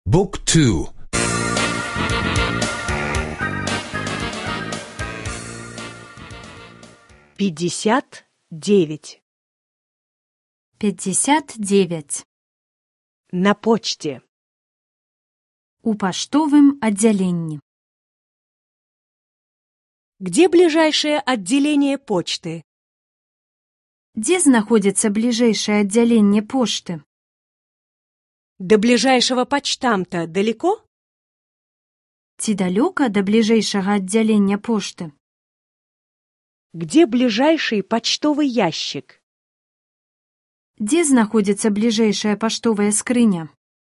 بوك تو 59. 59. На почте. У паштовым аддзяленні. Где ближайшее отделение почты? Дзе знаходзіцца бліжэйшае аддзяленне пошты? До ближайшего почтамта далеко? Ці далёка да бліжэйшага аддзялення пошты? Где ближайший почтовый ящик? Дзе знаходзіцца бліжэйшая паштовая скрыня?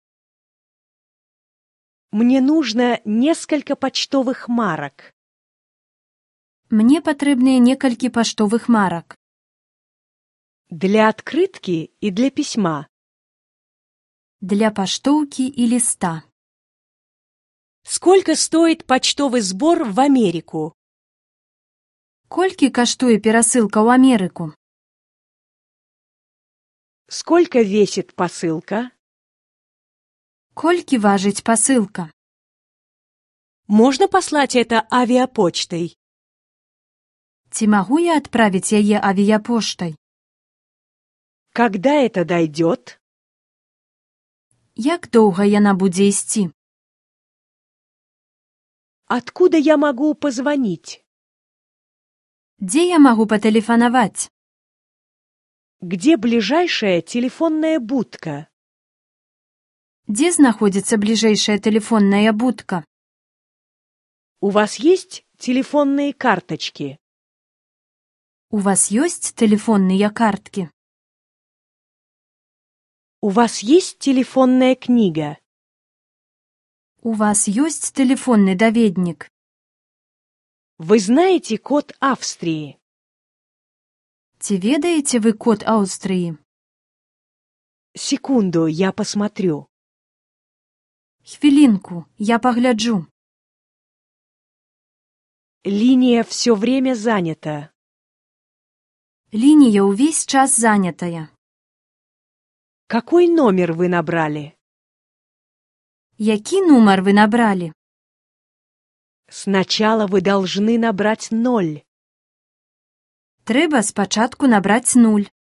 Мне нужно несколько почтовых марок. Мне патрэбныя некалькі паштовых марак. Для открытки и для письма. Для паштоўкі і ліста. Сколько стоит почтовый сбор в Америку? Колькі каштуе перасылка ў Амерыку? Сколько весит посылка? Колькі важыць пасылка? Можно послать это авиапочтой? Ці магу я адправіць яе авіяпоштай? Когда это дойдет? Як доўга яна будзе ісці? Откуда я могу позвонить? Дзе я магу патэлефанаваць? Где ближайшая телефонная будка? Дзе знаходзіцца бліжэйшая тэлефонная будка? У вас есть телефонные карточки? У вас ёсць тэлефонныя карткі? У вас есть телефонная книга? У вас ёсць тэлефонны даведнік? Вы знаете код Австрии? Ці ведаеце вы код Аўстрыі? Секунду, я посмотрю. Хвілінку, я пагляджу. Линия все время занята. Лінія ўвесь час занятая. Какой номер вы набрали? Які нумар вы набралі? Сначала вы должны набрать 0. Трэба спачатку набраць 0.